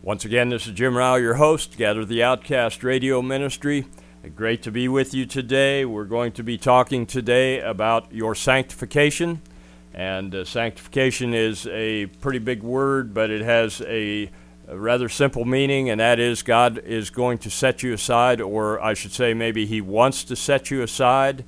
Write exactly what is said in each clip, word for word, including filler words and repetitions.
Once again, this is Jim Rao, your host, Gather the Outcast Radio Ministry. Great to be with you today. We're going to be talking today about your sanctification. And uh, sanctification is a pretty big word, but it has a, a rather simple meaning, and that is God is going to set you aside, or I should say maybe He wants to set you aside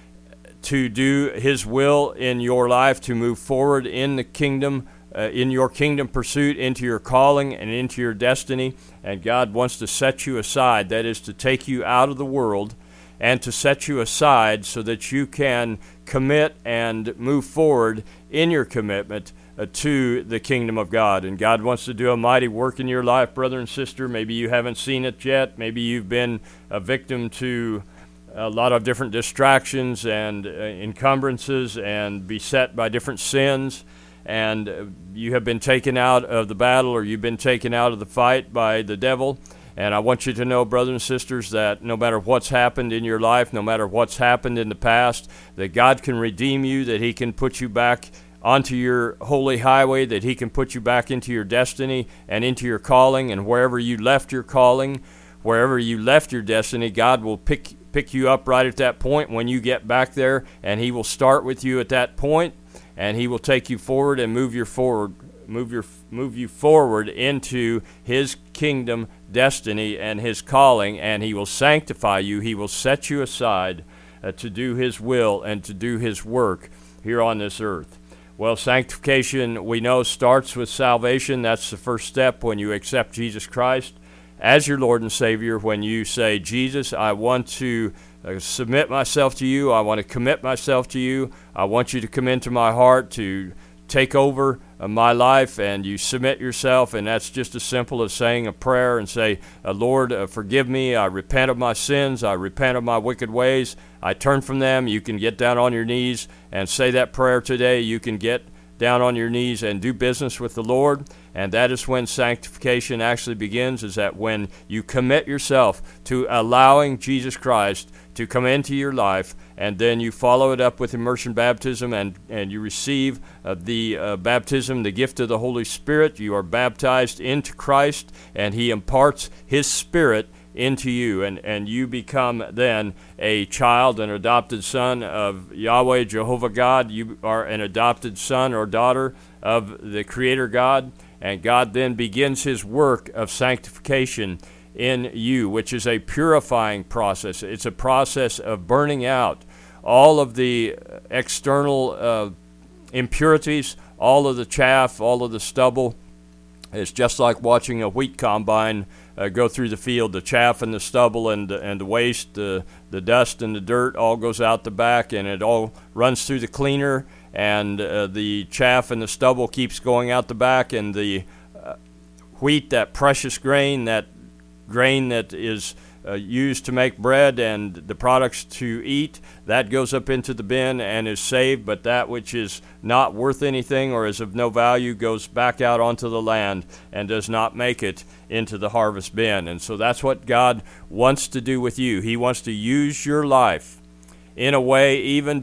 to do His will in your life, to move forward in the kingdom, uh, in your kingdom pursuit, into your calling and into your destiny. And God wants to set you aside, that is to take you out of the world and to set you aside so that you can commit and move forward in your commitment uh, to the kingdom of God. And God wants to do a mighty work in your life, brother and sister. Maybe you haven't seen it yet. Maybe you've been a victim to a lot of different distractions and uh, encumbrances and beset by different sins. And uh, you have been taken out of the battle, or you've been taken out of the fight by the devil. And I want you to know, brothers and sisters, that no matter what's happened in your life, no matter what's happened in the past, that God can redeem you, that He can put you back onto your holy highway, that He can put you back into your destiny and into your calling. And wherever you left your calling, wherever you left your destiny, God will pick pick you up right at that point when you get back there, and He will start with you at that point, and He will take you forward and move you forward, move your move you forward into His kingdom destiny and His calling, and He will sanctify you. He will set you aside uh, to do His will and to do His work here on this earth. Well, sanctification, we know, starts with salvation. That's the first step when you accept Jesus Christ as your Lord and Savior. When you say, Jesus, I want to uh, submit myself to you. I want to commit myself to you. I want you to come into my heart to take over uh, my life, and you submit yourself, and that's just as simple as saying a prayer and say, uh, Lord, uh, forgive me. I repent of my sins. I repent of my wicked ways. I turn from them. You can get down on your knees and say that prayer today. You can get down on your knees and do business with the Lord, and that is when sanctification actually begins, is that when you commit yourself to allowing Jesus Christ to come into your life, and then you follow it up with immersion baptism, and, and you receive uh, the uh, baptism, the gift of the Holy Spirit. You are baptized into Christ, and He imparts His Spirit into you, and, and you become then a child, an adopted son of Yahweh, Jehovah God. You are an adopted son or daughter of the Creator God, and God then begins His work of sanctification in you, which is a purifying process. It's a process of burning out all of the external uh, impurities, all of the chaff, all of the stubble. It's just like watching a wheat combine uh, go through the field. The chaff and the stubble and the, and the waste, the, the dust and the dirt all goes out the back, and it all runs through the cleaner, and uh, the chaff and the stubble keeps going out the back, and the uh, wheat, that precious grain, that grain that is uh, used to make bread and the products to eat, that goes up into the bin and is saved, but that which is not worth anything or is of no value goes back out onto the land and does not make it into the harvest bin. And so that's what God wants to do with you. He wants to use your life in a way even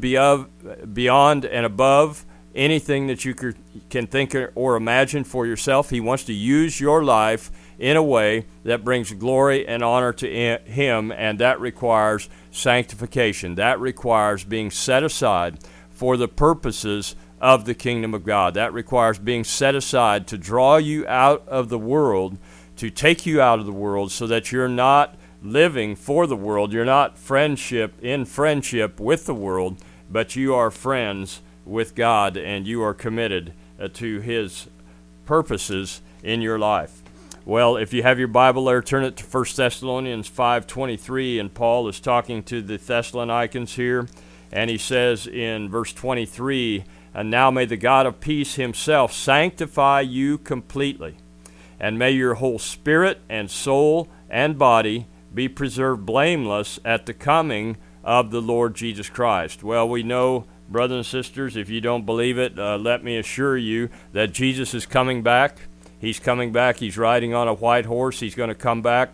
beyond and above anything that you can think or imagine for yourself. He wants to use your life in a way that brings glory and honor to Him, and that requires sanctification. That requires being set aside for the purposes of the kingdom of God. That requires being set aside to draw you out of the world, to take you out of the world so that you're not living for the world. You're not friendship in friendship with the world, but you are friends with God, and you are committed uh, to His purposes in your life. Well, if you have your Bible there, turn it to First Thessalonians five twenty-three, and Paul is talking to the Thessalonians here, and he says in verse twenty-three, and now may the God of peace Himself sanctify you completely, and may your whole spirit and soul and body be preserved blameless at the coming of the Lord Jesus Christ. Well, we know, brothers and sisters, if you don't believe it, uh, let me assure you that Jesus is coming back. He's coming back. He's riding on a white horse. He's going to come back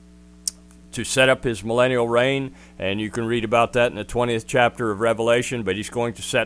to set up His millennial reign, and you can read about that in the twentieth chapter of Revelation, but He's going to set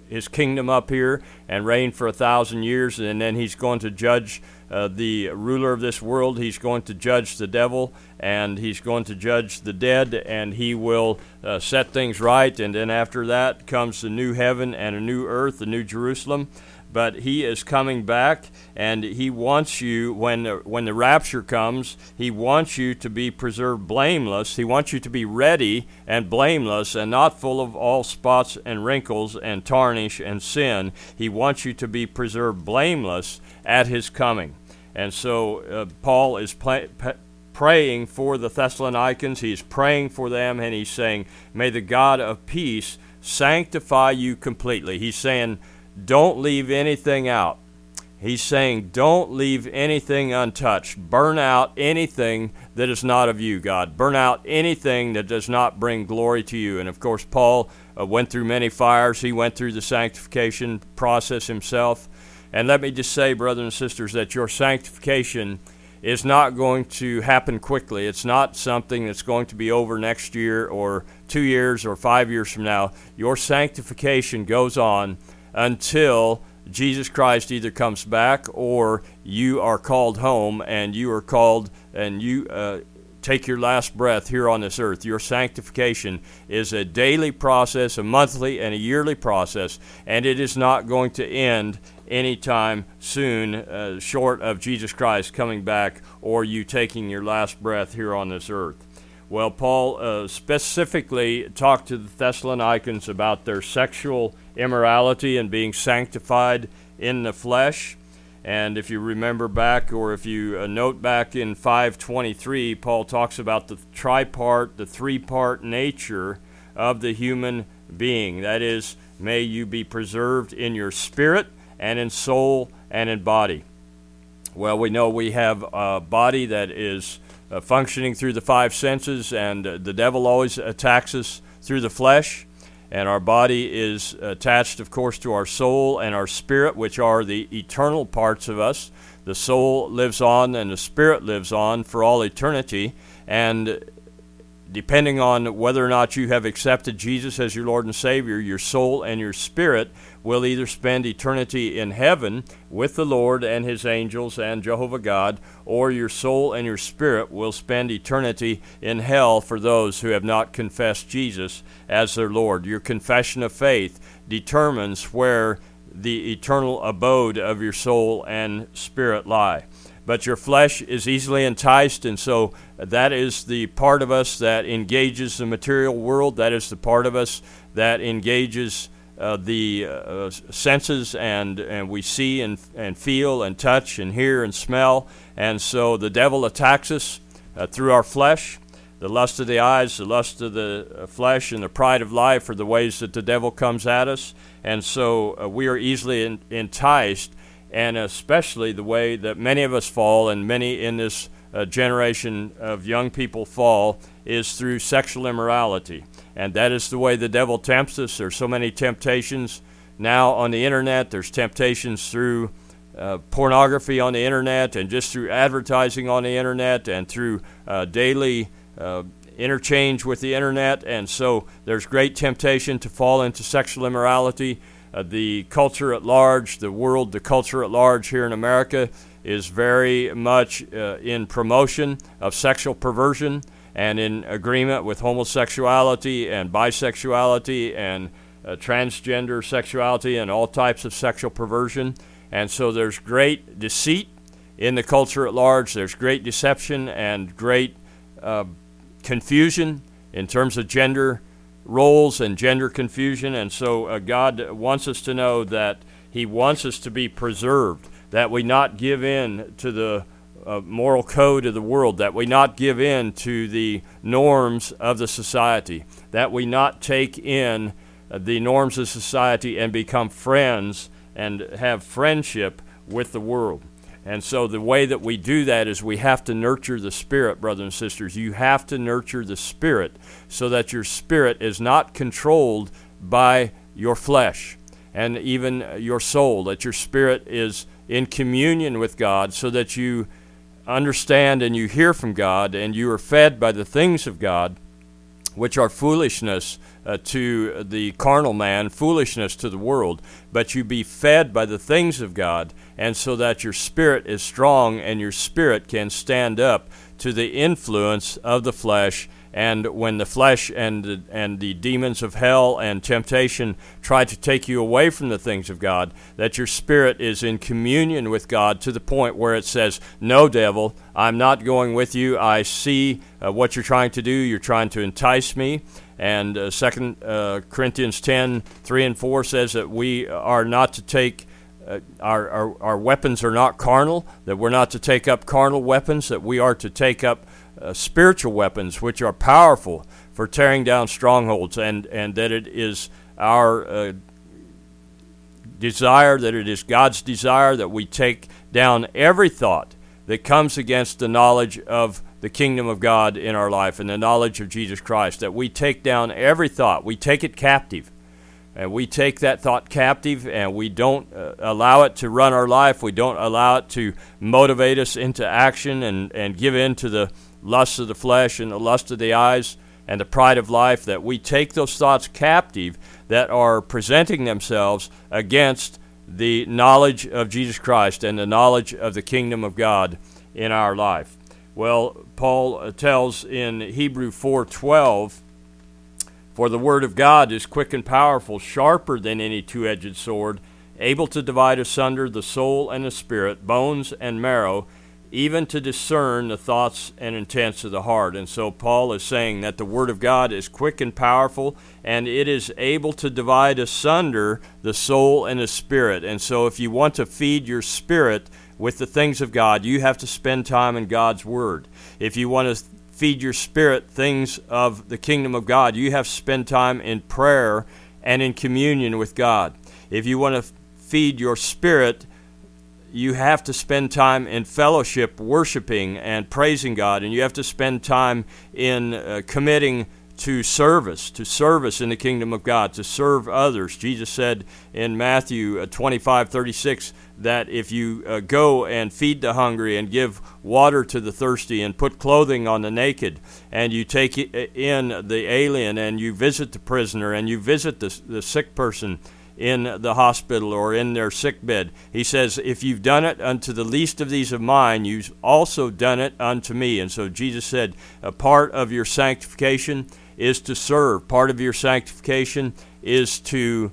his kingdom up here and reign for a thousand years, and then he's going to judge uh, the ruler of this world. He's going to judge the devil, and he's going to judge the dead, and he will uh, set things right. And then after that comes the new heaven and a new earth, the new Jerusalem. But he is coming back, and he wants you, when the, when the rapture comes, he wants you to be preserved blameless. He wants you to be ready and blameless and not full of all spots and wrinkles and tarnish and sin. He wants you to be preserved blameless at his coming. And so uh, Paul is pla- pa- praying for the Thessalonians. He's praying for them, and he's saying, may the God of peace sanctify you completely. He's saying, don't leave anything out. He's saying, don't leave anything untouched. Burn out anything that is not of you, God. Burn out anything that does not bring glory to you. And of course, Paul uh, went through many fires. He went through the sanctification process himself. And let me just say, brothers and sisters, that your sanctification is not going to happen quickly. It's not something that's going to be over next year or two years or five years from now. Your sanctification goes on until Jesus Christ either comes back or you are called home and you are called and you uh, take your last breath here on this earth. Your sanctification is a daily process, a monthly and a yearly process, and it is not going to end anytime soon, uh, short of Jesus Christ coming back or you taking your last breath here on this earth. Well, Paul uh, specifically talked to the Thessalonians about their sexual immorality and being sanctified in the flesh. And if you remember back, or if you uh, note back in five twenty-three, Paul talks about the tripart, the three-part nature of the human being. That is, may you be preserved in your spirit and in soul and in body. Well, we know we have a body that is Uh, functioning through the five senses, and uh, the devil always attacks us through the flesh, and our body is attached, of course, to our soul and our spirit, which are the eternal parts of us. The soul lives on and the spirit lives on for all eternity, and depending on whether or not you have accepted Jesus as your Lord and Savior, your soul and your spirit will either spend eternity in heaven with the Lord and his angels and Jehovah God, or your soul and your spirit will spend eternity in hell for those who have not confessed Jesus as their Lord. Your confession of faith determines where the eternal abode of your soul and spirit lie. But your flesh is easily enticed, and so that is the part of us that engages the material world. That is the part of us that engages uh, the uh, senses, and, and we see and, and feel and touch and hear and smell. And so the devil attacks us uh, through our flesh. The lust of the eyes, the lust of the flesh, and the pride of life are the ways that the devil comes at us. And so uh, we are easily in, enticed, and especially the way that many of us fall, and many in this uh, generation of young people fall, is through sexual immorality. And that is the way the devil tempts us. There's so many temptations now on the internet. There's temptations through uh, pornography on the internet, and just through advertising on the internet, and through uh, daily uh, interchange with the internet. And so there's great temptation to fall into sexual immorality. Uh, the culture at large, the world, the culture at large here in America is very much uh, in promotion of sexual perversion and in agreement with homosexuality and bisexuality and uh, transgender sexuality and all types of sexual perversion. And so there's great deceit in the culture at large. There's great deception and great uh, confusion in terms of gender roles and gender confusion. And so uh, God wants us to know that he wants us to be preserved, that we not give in to the uh, moral code of the world, that we not give in to the norms of the society, that we not take in uh, the norms of society and become friends and have friendship with the world. And so the way that we do that is we have to nurture the spirit, brothers and sisters. You have to nurture the spirit so that your spirit is not controlled by your flesh and even your soul, that your spirit is in communion with God so that you understand and you hear from God and you are fed by the things of God, which are foolishness uh, to the carnal man, foolishness to the world, but you be fed by the things of God, and so that your spirit is strong and your spirit can stand up to the influence of the flesh. And when the flesh and the, and the demons of hell and temptation try to take you away from the things of God, that your spirit is in communion with God to the point where it says, no, devil, I'm not going with you. I see uh, what you're trying to do. You're trying to entice me. And uh, Second uh, Corinthians ten, three and four says that we are not to take Uh, our, our our weapons are not carnal, that we're not to take up carnal weapons, that we are to take up uh, spiritual weapons, which are powerful for tearing down strongholds, and, and that it is our uh, desire, that it is God's desire that we take down every thought that comes against the knowledge of the kingdom of God in our life and the knowledge of Jesus Christ, that we take down every thought, we take it captive. And we take that thought captive, and we don't uh, allow it to run our life. We don't allow it to motivate us into action and, and give in to the lust of the flesh and the lust of the eyes and the pride of life, that we take those thoughts captive that are presenting themselves against the knowledge of Jesus Christ and the knowledge of the kingdom of God in our life. Well, Paul tells in Hebrews four twelve, for the word of God is quick and powerful, sharper than any two-edged sword, able to divide asunder the soul and the spirit, bones and marrow, even to discern the thoughts and intents of the heart. And so Paul is saying that the word of God is quick and powerful, and it is able to divide asunder the soul and the spirit. And so if you want to feed your spirit with the things of God, you have to spend time in God's word. If you want to feed your spirit things of the kingdom of God, you have to spend time in prayer and in communion with God. If you want to feed your spirit, you have to spend time in fellowship, worshiping and praising God, and you have to spend time in uh, committing to service, to service in the kingdom of God, to serve others. Jesus said in Matthew twenty-five thirty-six that if you uh, go and feed the hungry and give water to the thirsty and put clothing on the naked, and you take in the alien and you visit the prisoner and you visit the, the sick person in the hospital or in their sick bed, he says, if you've done it unto the least of these of mine, you've also done it unto me. And so Jesus said a part of your sanctification is to serve. Part of your sanctification is to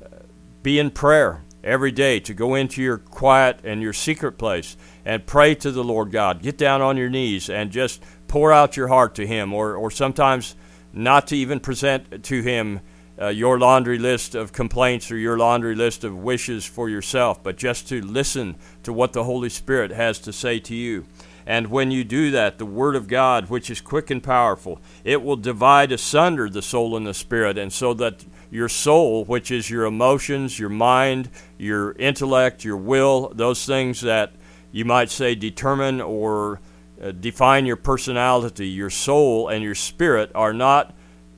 be in prayer every day, to go into your quiet and your secret place and pray to the Lord God. Get down on your knees and just pour out your heart to Him, or, or sometimes not to even present to Him uh, your laundry list of complaints or your laundry list of wishes for yourself, but just to listen to what the Holy Spirit has to say to you. And when you do that, the Word of God, which is quick and powerful, it will divide asunder the soul and the spirit, and so that your soul, which is your emotions, your mind, your intellect, your will, those things that you might say determine or uh, define your personality, your soul and your spirit are not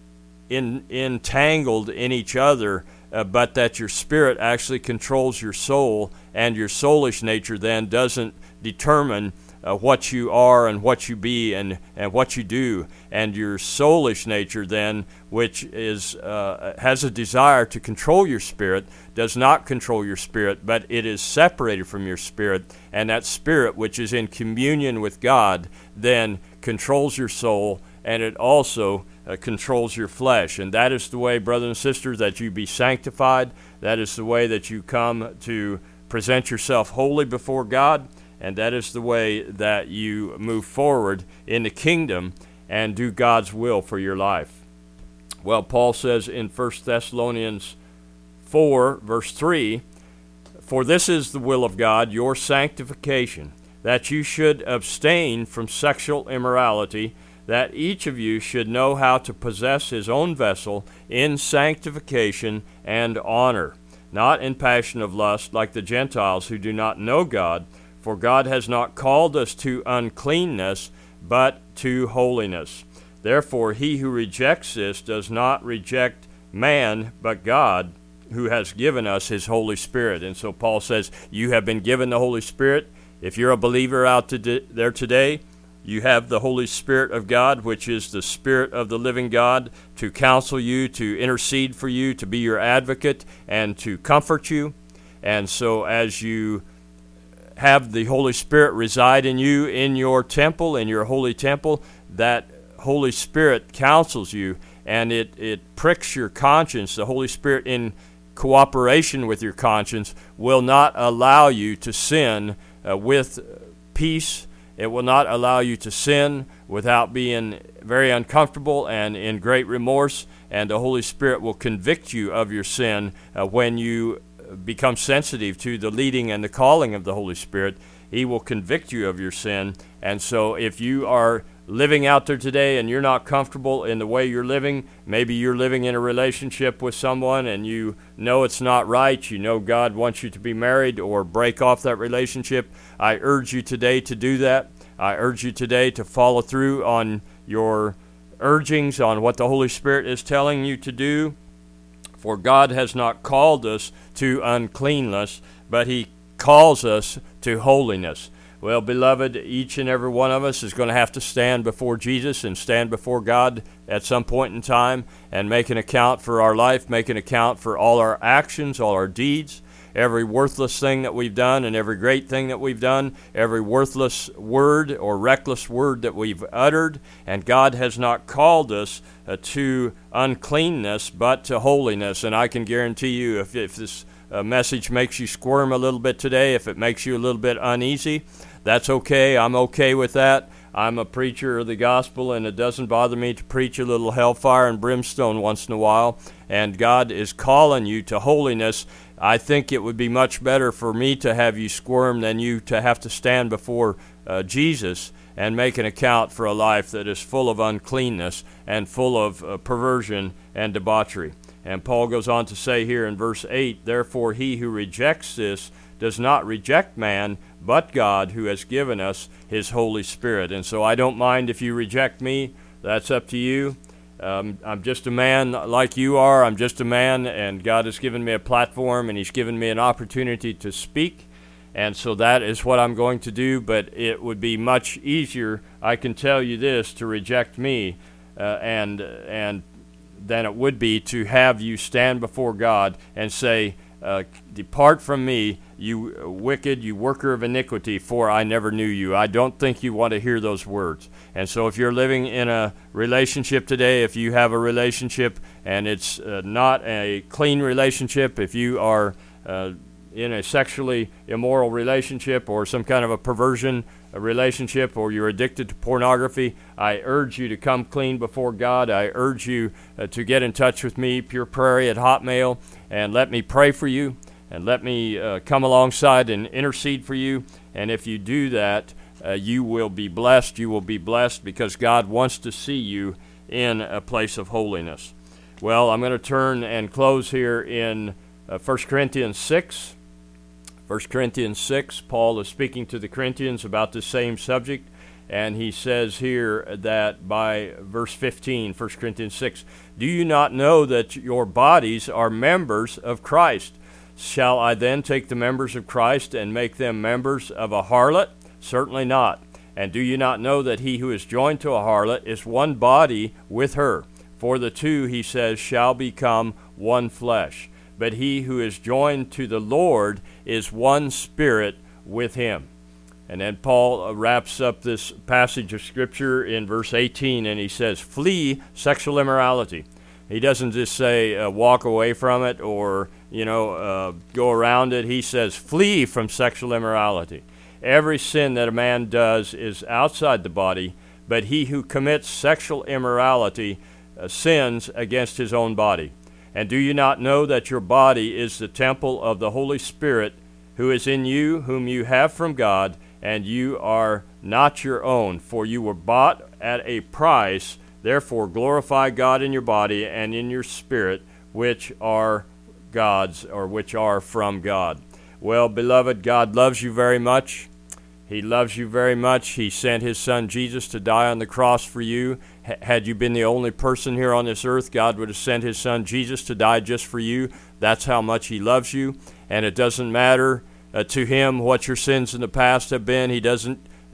in, entangled in each other, uh, but that your spirit actually controls your soul, and your soulish nature then doesn't determine Uh, what you are and what you be and, and what you do. And your soulish nature then, which is uh, has a desire to control your spirit, does not control your spirit, but it is separated from your spirit. And that spirit, which is in communion with God, then controls your soul, and it also uh, controls your flesh. And that is the way, brothers and sisters, that you be sanctified. That is the way that you come to present yourself holy before God. And that is the way that you move forward in the kingdom and do God's will for your life. Well, Paul says in First Thessalonians four, verse three, for this is the will of God, your sanctification, that you should abstain from sexual immorality, that each of you should know how to possess his own vessel in sanctification and honor, not in passion of lust like the Gentiles who do not know God, for God has not called us to uncleanness, but to holiness. Therefore, he who rejects this does not reject man, but God, who has given us his Holy Spirit. And so Paul says, you have been given the Holy Spirit. If you're a believer out to there today, you have the Holy Spirit of God, which is the Spirit of the living God, to counsel you, to intercede for you, to be your advocate, and to comfort you. And so as you have the Holy Spirit reside in you, in your temple, in your holy temple, that Holy Spirit counsels you, and it, it pricks your conscience. The Holy Spirit, in cooperation with your conscience, will not allow you to sin uh, with peace. It will not allow you to sin without being very uncomfortable and in great remorse, and the Holy Spirit will convict you of your sin uh, when you become sensitive to the leading and the calling of the Holy Spirit. He will convict you of your sin. And so if you are living out there today and you're not comfortable in the way you're living, maybe you're living in a relationship with someone and you know it's not right, you know God wants you to be married or break off that relationship, I urge you today to do that. I urge you today to follow through on your urgings, on what the Holy Spirit is telling you to do. For God has not called us to uncleanness, but He calls us to holiness. Well, beloved, each and every one of us is going to have to stand before Jesus and stand before God at some point in time and make an account for our life, make an account for all our actions, all our deeds, every worthless thing that we've done and every great thing that we've done, every worthless word or reckless word that we've uttered. And God has not called us uh, to uncleanness, but to holiness. And I can guarantee you, if, if this uh, message makes you squirm a little bit today, if it makes you a little bit uneasy, that's okay. I'm okay with that. I'm a preacher of the gospel, and it doesn't bother me to preach a little hellfire and brimstone once in a while. And God is calling you to holiness. I think it would be much better for me to have you squirm than you to have to stand before uh, Jesus and make an account for a life that is full of uncleanness and full of uh, perversion and debauchery. And Paul goes on to say here in verse eight, "Therefore he who rejects this does not reject man, but God, who has given us his Holy Spirit." And so I don't mind if you reject me. That's up to you. Um, I'm just a man like you are. I'm just a man, and God has given me a platform, and He's given me an opportunity to speak. And so that is what I'm going to do, but it would be much easier, I can tell you this, to reject me uh, and and than it would be to have you stand before God and say, uh, "Depart from me, you wicked, you worker of iniquity, for I never knew you." I don't think you want to hear those words. And so if you're living in a relationship today, if you have a relationship and it's uh, not a clean relationship, if you are uh, in a sexually immoral relationship or some kind of a perversion a relationship, or you're addicted to pornography, I urge you to come clean before God. I urge you uh, to get in touch with me, Pure Prairie at Hotmail, and let me pray for you, and let me uh, come alongside and intercede for you. And if you do that, uh, you will be blessed. You will be blessed because God wants to see you in a place of holiness. Well, I'm going to turn and close here in uh, First Corinthians six. First Corinthians six, Paul is speaking to the Corinthians about the same subject, and he says here that by verse fifteen, First Corinthians six, "Do you not know that your bodies are members of Christ? Shall I then take the members of Christ and make them members of a harlot? Certainly not. And do you not know that he who is joined to a harlot is one body with her? For the two," he says, "shall become one flesh. But he who is joined to the Lord is one spirit with him." And then Paul wraps up this passage of Scripture in verse eighteen, and he says, "Flee sexual immorality." He doesn't just say uh, walk away from it or, you know, uh, go around it. He says, flee from sexual immorality. Every sin that a man does is outside the body, but he who commits sexual immorality uh, sins against his own body. And do you not know that your body is the temple of the Holy Spirit, who is in you, whom you have from God, and you are not your own, for you were bought at a price. Therefore glorify God in your body and in your spirit, which are God's, or which are from God. Well, beloved, God loves you very much. He loves you very much. He sent His Son Jesus to die on the cross for you. H- had you been the only person here on this earth, God would have sent His Son Jesus to die just for you. That's how much He loves you. And it doesn't matter uh, to Him what your sins in the past have been. He doesn't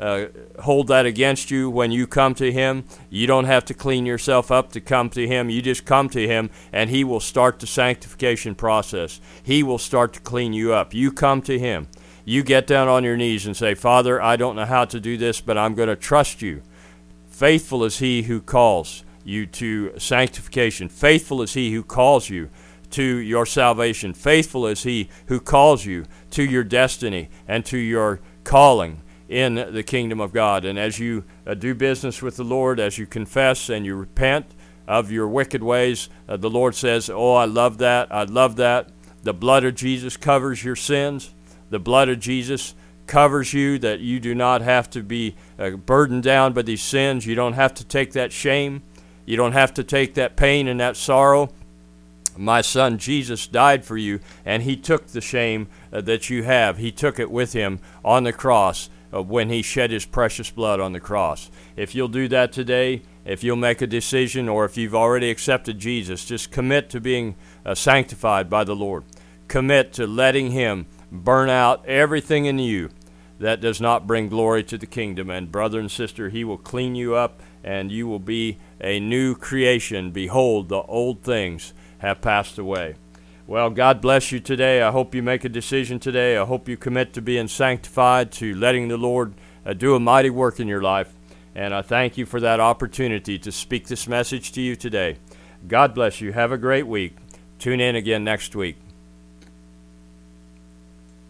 uh, hold that against you when you come to Him. You don't have to clean yourself up to come to Him. You just come to Him, and He will start the sanctification process. He will start to clean you up. You come to Him. You get down on your knees and say, Father, I don't know how to do this, but I'm going to trust you. Faithful is He who calls you to sanctification. Faithful is He who calls you to your salvation. Faithful is He who calls you to your destiny and to your calling in the kingdom of God. And as you uh, do business with the Lord, as you confess and you repent of your wicked ways, uh, the Lord says, oh, I love that, I love that. The blood of Jesus covers your sins. The blood of Jesus covers you, that you do not have to be uh, burdened down by these sins. You don't have to take that shame. You don't have to take that pain and that sorrow. My son Jesus died for you, and He took the shame uh, that you have. He took it with Him on the cross uh, when He shed His precious blood on the cross. If you'll do that today, if you'll make a decision, or if you've already accepted Jesus, just commit to being uh, sanctified by the Lord. Commit to letting Him burn out everything in you that does not bring glory to the kingdom. And brother and sister, He will clean you up, and you will be a new creation. Behold, the old things have passed away. Well, God bless you today. I hope you make a decision today. I hope you commit to being sanctified, to letting the Lord uh, do a mighty work in your life. And I thank you for that opportunity to speak this message to you today. God bless you. Have a great week. Tune in again next week.